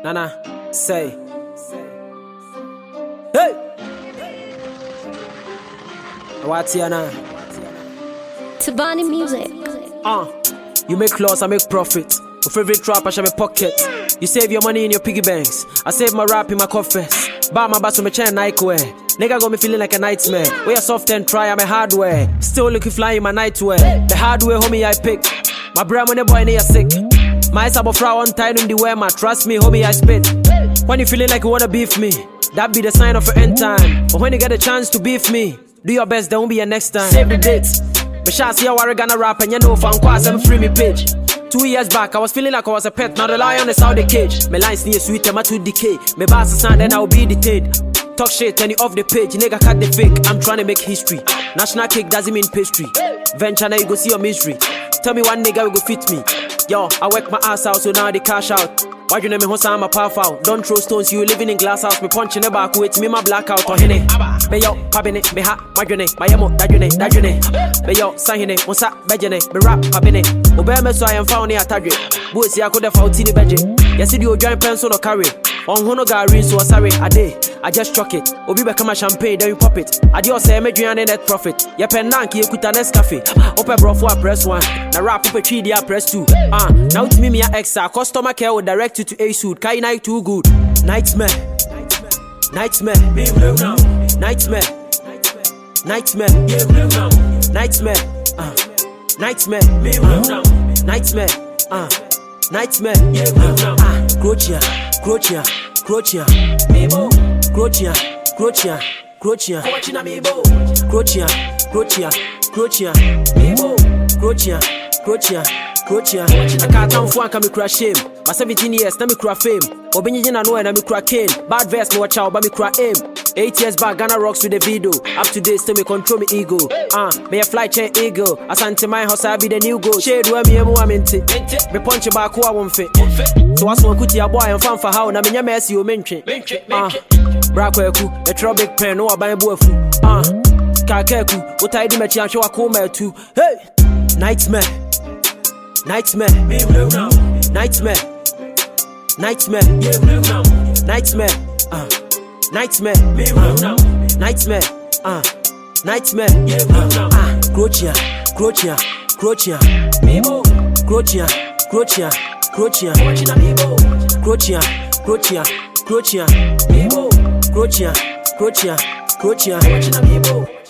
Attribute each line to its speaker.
Speaker 1: Nana, say. Hey! What's your name?
Speaker 2: Tabani music.
Speaker 1: You make loss, I make profit. Your favorite trap, I share my pocket. You save your money in your piggy banks. I save my rap in my coffers. Buy my bass with my chain Nike wear. Nigga got me feeling like a nightmare. We are soft and try, I'm a hardware. Still looking fly in my nightwear. The hardware, homie, I pick. My brain when the boy near sick. My sabo frown on time in the wear, my trust me, homie, I spit. When you feeling like you wanna beef me, that be the sign of your end time. But when you get a chance to beef me, do your best, there won't be a next time. Save the dates. But shall see how I gonna rap and you know fan quas and free me page. 2 years back, I was feeling like I was a pet. Now the lion is out the cage. My lines near sweet and my to decay. My bars are sound then I'll be detained. Talk shit and you off the page. Nigga cut the fake. I'm trying to make history. National cake doesn't mean pastry. Venture now you go see your misery. Tell me one nigga will go fit me. Yo, I work my ass out so now they cash out. Why you name me Hosa, I'm a power out. Don't throw stones, you living in glass house. Me punching the back, wait me my blackout. Or hene, me yo, pabine, me ha, my jone, my yamo, that jone. Me yo, sahine, Mosa, bejene, me rap, pabine. Obey me so I am found near Tadri. Boys, I could have found Tini Beje. Yes, you join pencil or carry. On Hono Gary, so sorry, a day. I just struck it. Obi become a champagne, then you pop it. I just say, me drink net profit. Ya penanki, you could a Nescafe. Open bro for press 1. Na rap up a 3D, press 2. Now to me, me a extra. Customer care will direct you to a suit. Kai night too good. Nightmare. Nightmare. Nightmare. Nightmare. Nightmare. Nightmare. Nightmare. Nightmare. Croatia. Croatia. Croatia. Croatia. Croatia. Croatia. Croatia. Croatia. Croatia. Croatia. Croatia. Croatia. I can't come for me crash shame. But 17 years, na me cry fame. Obenye na know na me cry cane. Bad verse no watch out, but me cry aim. 8 years back, Ghana rocks with the video. Up to date, still me control me ego. Me a fly chain eagle. Asante my house, I be the new goal. Shade where me emu aminti. Me punch you back who I won't fit. So I want kuti a boy and fan for how na me nya mercy o menche. Brakweku, the trouble big pen no aban boafu. Kakeku, otaidi me chian show akoma tu. Hey, nightmare. Nightmare. Nightmare. Nightmare. Nightmare. Nightmare. Nightmare. Nightmare. Croatia. Croatia. Croatia. Croatia. Croatia. Croatia. Croatia. Croatia. Croatia. Croatia. Croatia. Croatia.